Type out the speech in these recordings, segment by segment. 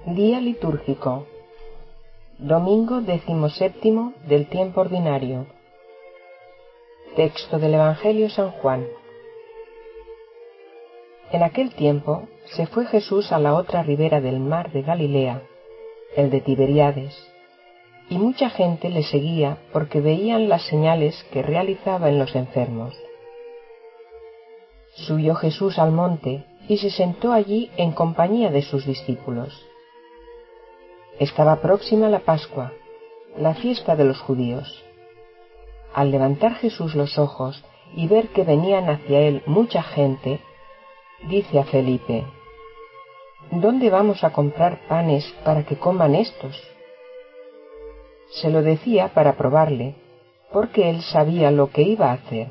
Día litúrgico. Domingo 17 del tiempo ordinario. Texto del Evangelio San Juan. En aquel tiempo se fue Jesús a la otra ribera del mar de Galilea, el de Tiberíades, y mucha gente le seguía porque veían las señales que realizaba en los enfermos. Subió Jesús al monte y se sentó allí en compañía de sus discípulos. Estaba próxima la Pascua, la fiesta de los judíos. Al levantar Jesús los ojos y ver que venían hacia él mucha gente, dice a Felipe: ¿Dónde vamos a comprar panes para que coman estos? Se lo decía para probarle, porque él sabía lo que iba a hacer.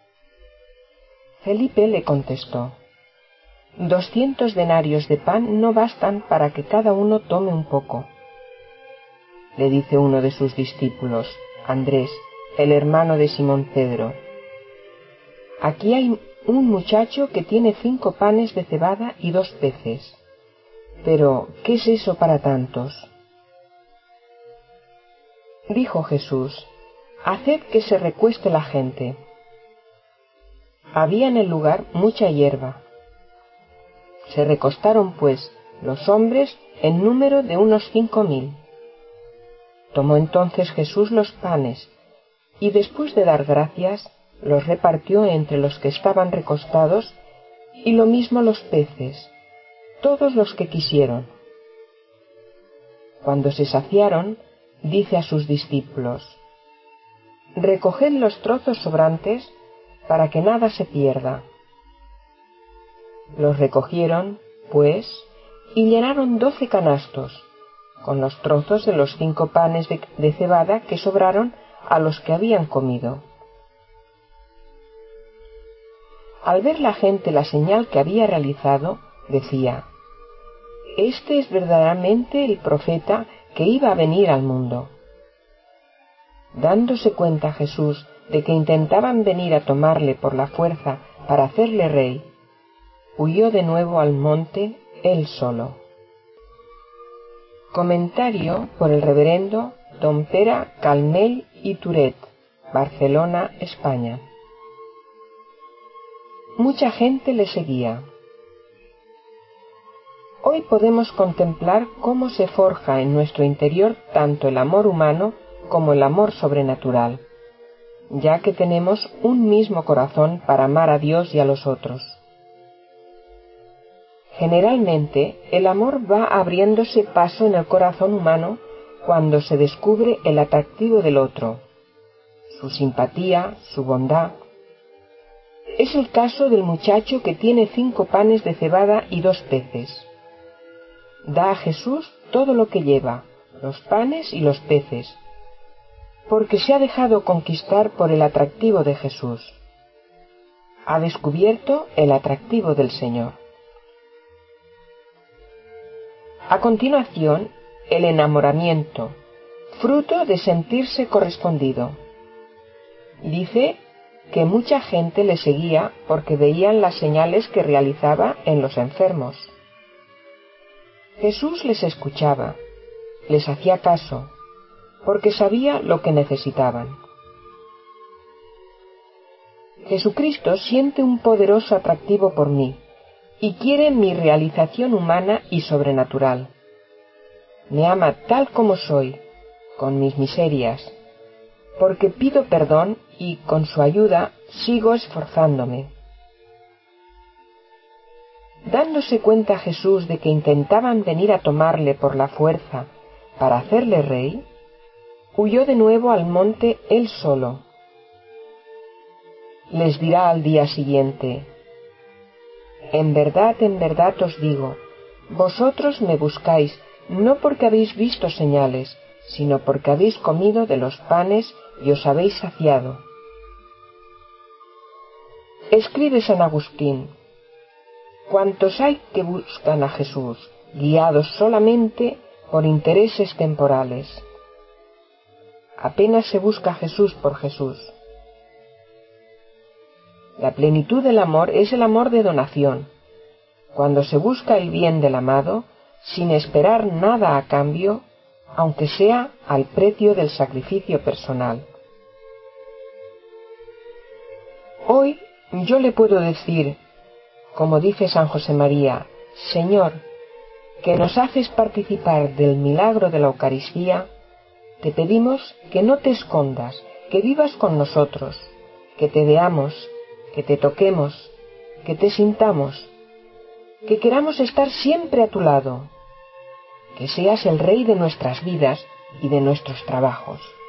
Felipe le contestó: 200 denarios de pan no bastan para que cada uno tome un poco. Le dice uno de sus discípulos, Andrés, el hermano de Simón Pedro: aquí hay un muchacho que tiene 5 panes de cebada y 2 peces. Pero, ¿qué es eso para tantos? Dijo Jesús: haced que se recueste la gente. Había en el lugar mucha hierba. Se recostaron, pues, los hombres en número de unos 5000. Tomó entonces Jesús los panes, y después de dar gracias, los repartió entre los que estaban recostados, y lo mismo los peces, todos los que quisieron. Cuando se saciaron, dice a sus discípulos: recoged los trozos sobrantes, para que nada se pierda. Los recogieron, pues, y llenaron 12 canastos, con los trozos de los 5 panes de cebada que sobraron a los que habían comido. Al ver la gente la señal que había realizado, decía: este es verdaderamente el profeta que iba a venir al mundo. Dándose cuenta Jesús de que intentaban venir a tomarle por la fuerza para hacerle rey, huyó de nuevo al monte él solo. Comentario por el reverendo Don Pere Calmell i Turet, Barcelona, España. Mucha gente le seguía. Hoy podemos contemplar cómo se forja en nuestro interior tanto el amor humano como el amor sobrenatural, ya que tenemos un mismo corazón para amar a Dios y a los otros. Generalmente, el amor va abriéndose paso en el corazón humano cuando se descubre el atractivo del otro, su simpatía, su bondad. Es el caso del muchacho que tiene 5 panes de cebada y 2 peces. Da a Jesús todo lo que lleva, los panes y los peces, porque se ha dejado conquistar por el atractivo de Jesús. Ha descubierto el atractivo del Señor. A continuación, el enamoramiento, fruto de sentirse correspondido. Dice que mucha gente le seguía porque veían las señales que realizaba en los enfermos. Jesús les escuchaba, les hacía caso, porque sabía lo que necesitaban. Jesucristo siente un poderoso atractivo por mí y quiere mi realización humana y sobrenatural. Me ama tal como soy, con mis miserias, porque pido perdón y con su ayuda sigo esforzándome. Dándose cuenta Jesús de que intentaban venir a tomarle por la fuerza para hacerle rey, huyó de nuevo al monte él solo. Les dirá al día siguiente: en verdad os digo, vosotros me buscáis no porque habéis visto señales, sino porque habéis comido de los panes y os habéis saciado. Escribe San Agustín: cuantos hay que buscan a Jesús, guiados solamente por intereses temporales. Apenas se busca a Jesús por Jesús. La plenitud del amor es el amor de donación. Cuando se busca el bien del amado, sin esperar nada a cambio, aunque sea al precio del sacrificio personal. Hoy yo le puedo decir, como dice San José María: Señor, que nos haces participar del milagro de la Eucaristía, te pedimos que no te escondas, que vivas con nosotros, que te veamos, que te toquemos, que te sintamos, que queramos estar siempre a tu lado, que seas el Rey de nuestras vidas y de nuestros trabajos.